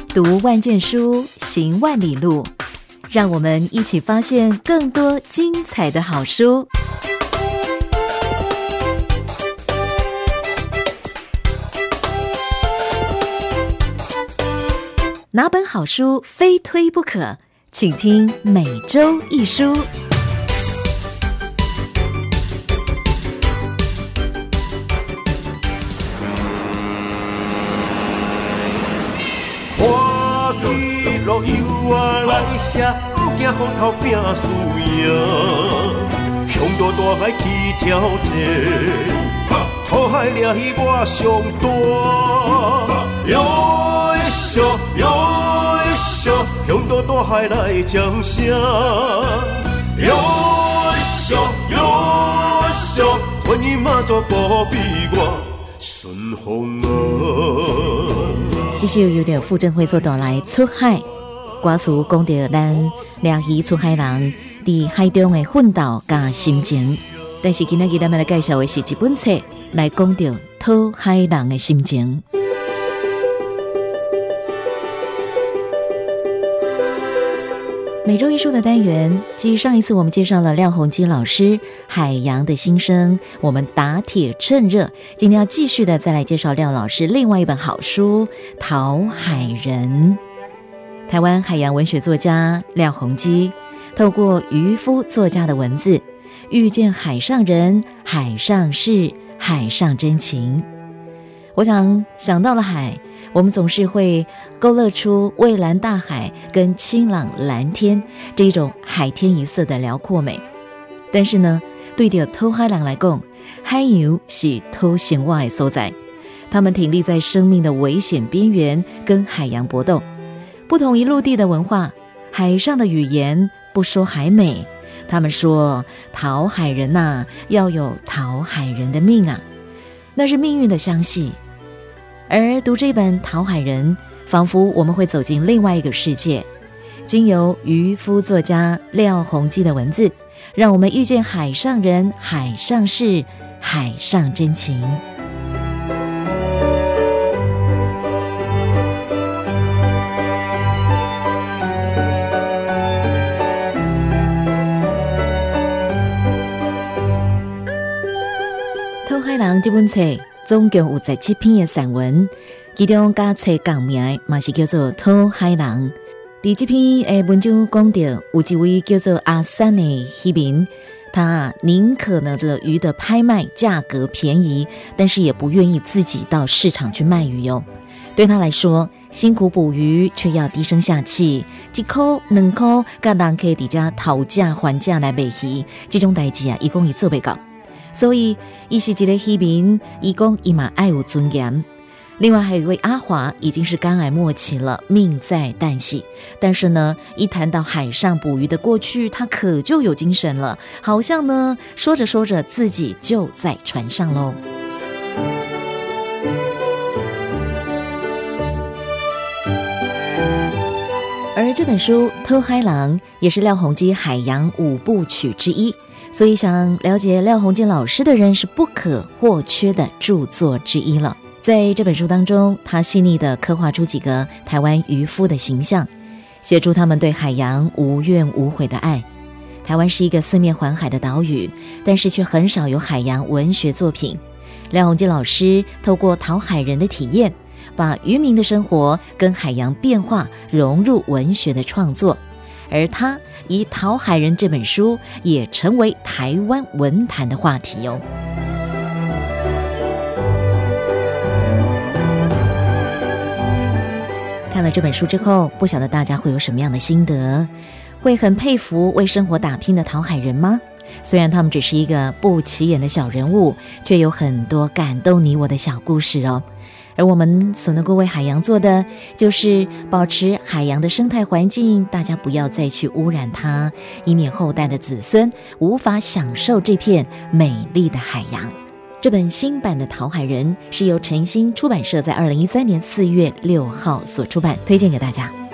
读万卷书，行万里路，让我们一起发现更多精彩的好书。哪本好书非推不可？请听每周一书。 花对落游啊来写，不惊风头拼输赢。向大大海去挑战，讨海掠鱼我上大。哟一笑，哟一笑，向大大海来掌声。哟一笑，哟一笑，团圆马祖保庇我顺风啊。 继续由着傅振辉所带来出海，歌词讲到咱掠鱼出海人伫海中的奋斗甲心情。但是今仔日咱们来介绍的是一本册，来讲到讨海人的心情。每周一书的单元，继上一次我们介绍了廖鸿基老师《海洋的心声》，我们打铁趁热，今天要继续的再来介绍廖老师另外一本好书《讨海人》。台湾海洋文学作家廖鸿基透过渔夫作家的文字，遇见海上人、海上事、海上真情。我想到了海，我们总是会勾勒出蔚蓝大海跟清朗蓝天这一种海天一色的辽阔美。但是呢，对着讨海人来讲，海洋是讨生活的所在，他们挺立在生命的危险边缘，跟海洋搏斗。不同于陆地的文化，海上的语言不说海美，他们说讨海人啊，要有讨海人的命啊，那是命运的相系。而读这本《讨海人》，仿佛我们会走进另外一个世界，经由渔夫作家廖鸿基的文字，让我们遇见海上人、海上事、海上真情。讨海人这本册总共有17篇的散文，其中甲册共名嘛是叫做《讨海人》。在这篇的文章讲到，有一位叫做阿三的渔民，他宁可呢这个鱼的拍卖价格便宜，但是也不愿意自己到市场去卖鱼哦。对他来说，辛苦捕鱼却要低声下气，一块两块，甲人客伫遮讨价还价来卖鱼，这种代志啊，伊讲伊做不到。所以，伊是一个渔民，伊讲伊嘛爱有尊严。另外还有一位阿华，已经是肝癌末期了，命在旦夕。但是呢，一谈到海上捕鱼的过去，他可就有精神了，好像呢说着说着自己就在船上喽。而这本书《讨海人》也是廖鸿基海洋5部曲之一。所以想了解廖鸿基老师的人是不可或缺的著作之一了。在这本书当中，他细腻地刻画出几个台湾渔夫的形象，写出他们对海洋无怨无悔的爱。台湾是一个四面环海的岛屿，但是却很少有海洋文学作品。廖鸿基老师透过讨海人的体验，把渔民的生活跟海洋变化融入文学的创作，而他以《讨海人》这本书也成为台湾文坛的话题哦。看了这本书之后，不晓得大家会有什么样的心得？会很佩服为生活打拼的讨海人吗？虽然他们只是一个不起眼的小人物，却有很多感动你我的小故事哦。而我们所能够为海洋做的，就是保持海洋的生态环境，大家不要再去污染它，以免后代的子孙无法享受这片美丽的海洋。这本新版的《讨海人》是由晨星出版社在2013年4月6号所出版，推荐给大家。